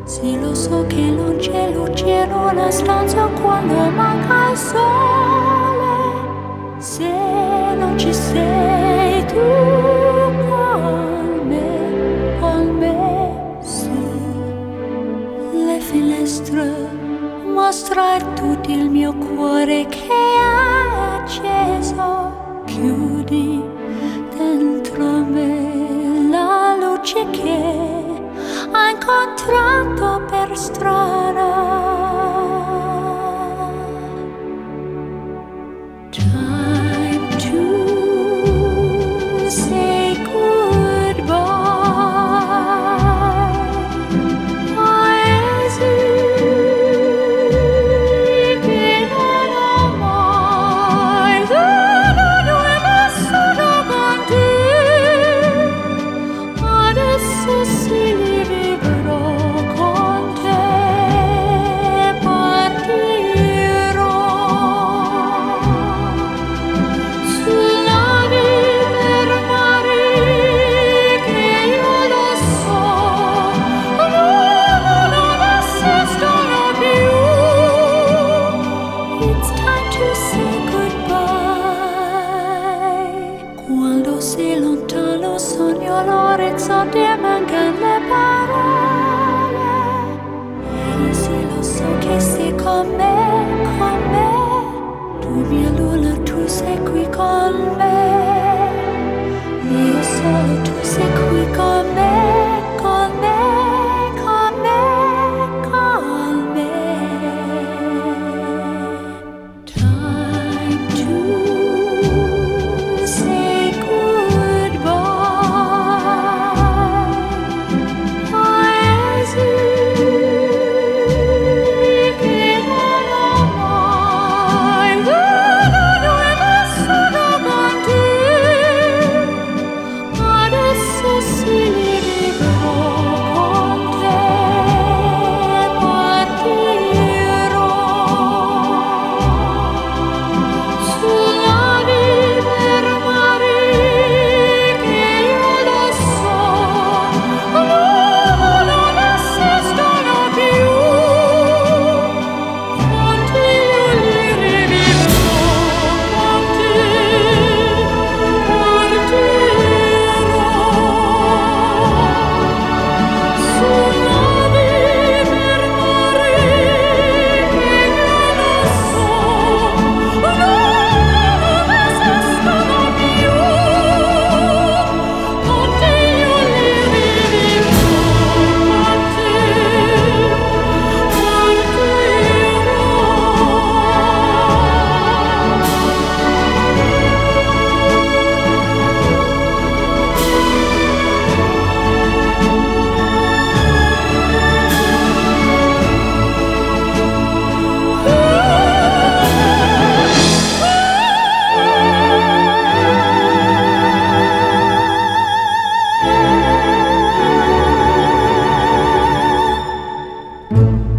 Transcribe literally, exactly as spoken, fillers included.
Sì, lo so che non c'è luce in una stanza quando manca il sole. Se non ci sei tu con me, con me, su le finestre mostra tutto il mio cuore che è acceso. Chiudi dentro me la luce che ha incontrato per strada. Time to say goodbye. Paesi che non ho mai veduto e vissuto con te. Adesso si rivivrò con te, partirò sulla per mare che io lo so, l'uomo non esistono più. It's time to say goodbye. Quando sei lontano sogno l'orizzonte, mancano le parole. E sì, lo so che sei con me, con me. Tu mia luna, tu sei qui con me. Io solo, tu sei qui con me, con me, con me, con me. Time to say goodbye. Paesi che non ho mai veduto e vissuto con te. Adesso si rivivrò con te, partirò sulla per mare che io lo so, l'uomo non esistono più. Con te io li rivivrò, con te partirò sulla per mare che io lo so, l'uomo non esistono più. Con te io li rivivrò, con te partirò.